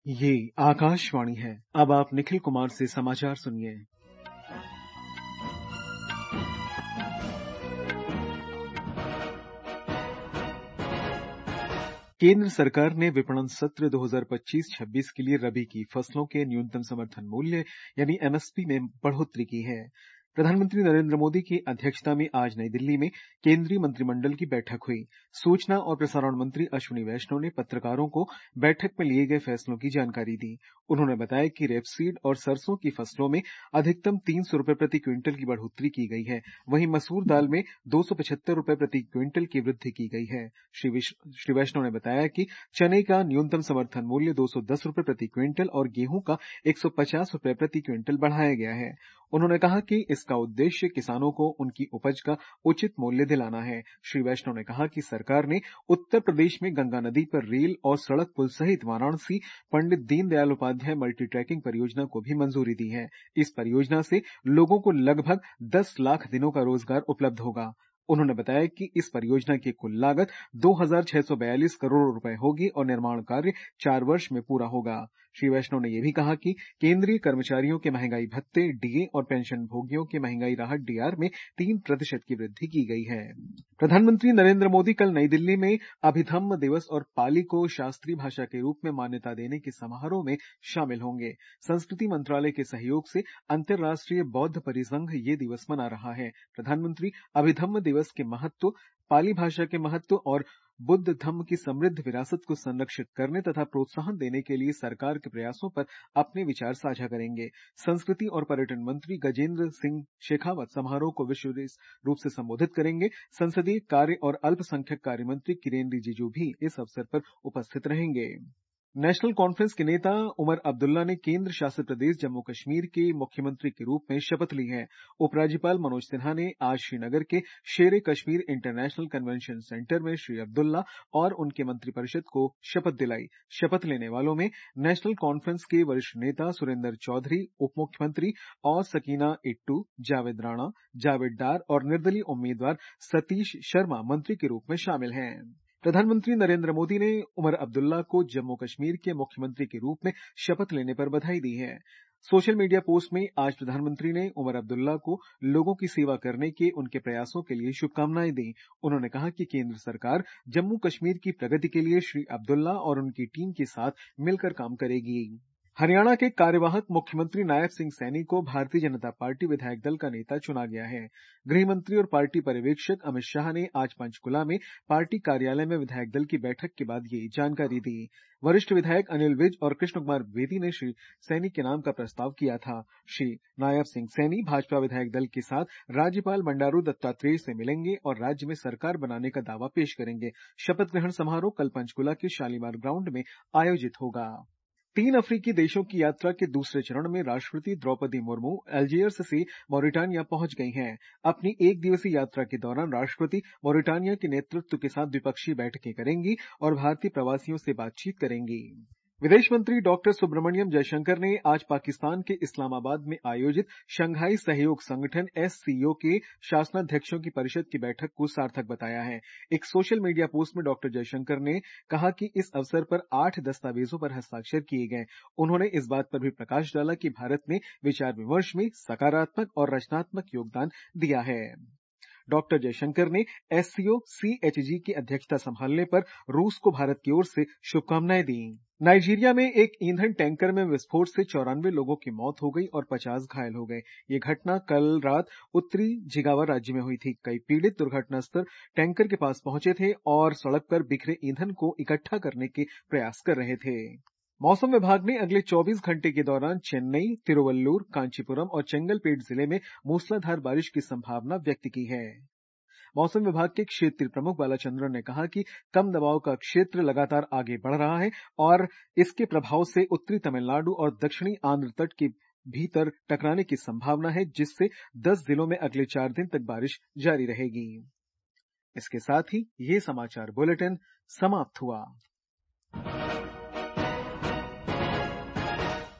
ये आकाशवाणी है। अब आप निखिल कुमार से समाचार सुनिए। केंद्र सरकार ने विपणन सत्र 2025-26 के लिए रबी की फसलों के न्यूनतम समर्थन मूल्य यानी एमएसपी में बढ़ोतरी की है। प्रधानमंत्री नरेंद्र मोदी की अध्यक्षता में आज नई दिल्ली में केंद्रीय मंत्रिमंडल की बैठक हुई। सूचना और प्रसारण मंत्री अश्विनी वैष्णव ने पत्रकारों को बैठक में लिए गए फैसलों की जानकारी दी। उन्होंने बताया कि रेपसीड और सरसों की फसलों में अधिकतम 300 रुपए प्रति क्विंटल की बढ़ोतरी की गई है। वहीं मसूर दाल में 275 रुपए प्रति क्विंटल की वृद्धि की गई है। श्री वैष्णव ने बताया कि चने का न्यूनतम समर्थन मूल्य 210 रुपए प्रति क्विंटल और गेहूं का 150 रुपए प्रति क्विंटल बढ़ाया गया है। उन्होंने कहा कि इसका उद्देश्य किसानों को उनकी उपज का उचित मूल्य दिलाना है। श्री वैष्णव ने कहा कि सरकार ने उत्तर प्रदेश में गंगा नदी पर रेल और सड़क पुल सहित वाराणसी पंडित दीनदयाल उपाध्याय मल्टी ट्रैकिंग परियोजना को भी मंजूरी दी है। इस परियोजना से लोगों को लगभग 10 लाख दिनों का रोजगार उपलब्ध होगा। उन्होंने बताया कि इस परियोजना की कुल लागत 2,642 करोड़ रुपए होगी और निर्माण कार्य 4 वर्ष में पूरा होगा। श्री वैष्णव ने यह भी कहा कि केंद्रीय कर्मचारियों के महंगाई भत्ते डीए और पेंशन भोगियों के महंगाई राहत डीआर में 3% की वृद्धि की गई है। प्रधानमंत्री नरेंद्र मोदी कल नई दिल्ली में अभिधम्म दिवस और पाली को शास्त्रीय भाषा के रूप में मान्यता देने के समारोह में शामिल होंगे। संस्कृति मंत्रालय के सहयोग से अंतर्राष्ट्रीय बौद्ध परिसंघ ये दिवस मना रहा है। प्रधानमंत्री अभिधम्म दिवस के महत्व, पाली भाषा के महत्व और बुद्ध धम्म की समृद्ध विरासत को संरक्षित करने तथा प्रोत्साहन देने के लिए सरकार के प्रयासों पर अपने विचार साझा करेंगे। संस्कृति और पर्यटन मंत्री गजेंद्र सिंह शेखावत समारोह को विशेष रूप से संबोधित करेंगे। संसदीय कार्य और अल्पसंख्यक कार्य मंत्री किरेन रिजिजू भी इस अवसर पर उपस्थित रहेंगे। नेशनल कॉन्फ्रेंस के नेता उमर अब्दुल्ला ने केंद्र शासित प्रदेश जम्मू कश्मीर के मुख्यमंत्री के रूप में शपथ ली है। उपराज्यपाल मनोज सिन्हा ने आज श्रीनगर के शेर कश्मीर इंटरनेशनल कन्वेंशन सेंटर में श्री अब्दुल्ला और उनके मंत्रिपरिषद को शपथ दिलाई। शपथ लेने वालों में नेशनल कॉन्फ्रेंस के वरिष्ठ नेता सुरेंद्र चौधरी, उप मुख्यमंत्री और सकीना इट्टू, जावेद राणा, जावेद डार और निर्दलीय उम्मीदवार सतीश शर्मा मंत्री के रूप में शामिल हैं। प्रधानमंत्री नरेंद्र मोदी ने उमर अब्दुल्ला को जम्मू कश्मीर के मुख्यमंत्री के रूप में शपथ लेने पर बधाई दी है। सोशल मीडिया पोस्ट में आज प्रधानमंत्री ने उमर अब्दुल्ला को लोगों की सेवा करने के उनके प्रयासों के लिए शुभकामनाएं दी। उन्होंने कहा कि केंद्र सरकार जम्मू कश्मीर की प्रगति के लिए श्री अब्दुल्ला और उनकी टीम के साथ मिलकर काम करेगी। हरियाणा के कार्यवाहक मुख्यमंत्री नायब सिंह सैनी को भारतीय जनता पार्टी विधायक दल का नेता चुना गया है। गृह मंत्री और पार्टी पर्यवेक्षक अमित शाह ने आज पंचकुला में पार्टी कार्यालय में विधायक दल की बैठक के बाद ये जानकारी दी। वरिष्ठ विधायक अनिल विज और कृष्ण कुमार द्विवेदी ने श्री सैनी के नाम का प्रस्ताव किया था। श्री नायब सिंह सैनी भाजपा विधायक दल के साथ राज्यपाल बंडारू दत्तात्रेय से मिलेंगे और राज्य में सरकार बनाने का दावा पेश करेंगे। शपथ ग्रहण समारोह कल पंचकुला के शालीमार ग्राउंड में आयोजित होगा। 3 अफ्रीकी देशों की यात्रा के दूसरे चरण में राष्ट्रपति द्रौपदी मुर्मू अल्जीयर्स से मॉरिटानिया पहुंच गई हैं। अपनी 1 दिवसीय यात्रा के दौरान राष्ट्रपति मॉरिटानिया के नेतृत्व के साथ द्विपक्षीय बैठकें करेंगी और भारतीय प्रवासियों से बातचीत करेंगी। विदेश मंत्री डॉक्टर सुब्रमण्यम जयशंकर ने आज पाकिस्तान के इस्लामाबाद में आयोजित शंघाई सहयोग संगठन एससीओ के शासनाध्यक्षों की परिषद की बैठक को सार्थक बताया है। एक सोशल मीडिया पोस्ट में डॉक्टर जयशंकर ने कहा कि इस अवसर पर 8 दस्तावेजों पर हस्ताक्षर किए गए। उन्होंने इस बात पर भी प्रकाश डाला कि भारत ने विचार विमर्श में सकारात्मक और रचनात्मक योगदान दिया है। डॉक्टर जयशंकर ने एससीओ सीएचजी की अध्यक्षता संभालने पर रूस को भारत की ओर से शुभकामनाएं दी। नाइजीरिया में एक ईंधन टैंकर में विस्फोट से 94 लोगों की मौत हो गई और 50 घायल हो गए। ये घटना कल रात उत्तरी जिगावा राज्य में हुई थी। कई पीड़ित दुर्घटनास्थल टैंकर के पास पहुंचे थे और सड़क पर बिखरे ईंधन को इकट्ठा करने के प्रयास कर रहे थे। मौसम विभाग ने अगले 24 घंटे के दौरान चेन्नई, तिरुवल्लुर, कांचीपुरम और चेंगलपेट जिले में मूसलाधार बारिश की संभावना व्यक्त की है। मौसम विभाग के क्षेत्रीय प्रमुख बालाचंद्रन ने कहा कि कम दबाव का क्षेत्र लगातार आगे बढ़ रहा है और इसके प्रभाव से उत्तरी तमिलनाडु और दक्षिणी आंध्र तट के भीतर टकराने की संभावना है, जिससे 10 जिलों में अगले 4 दिन तक बारिश जारी रहेगी। इसके साथ ही ये समाचार बुलेटिन समाप्त हुआ।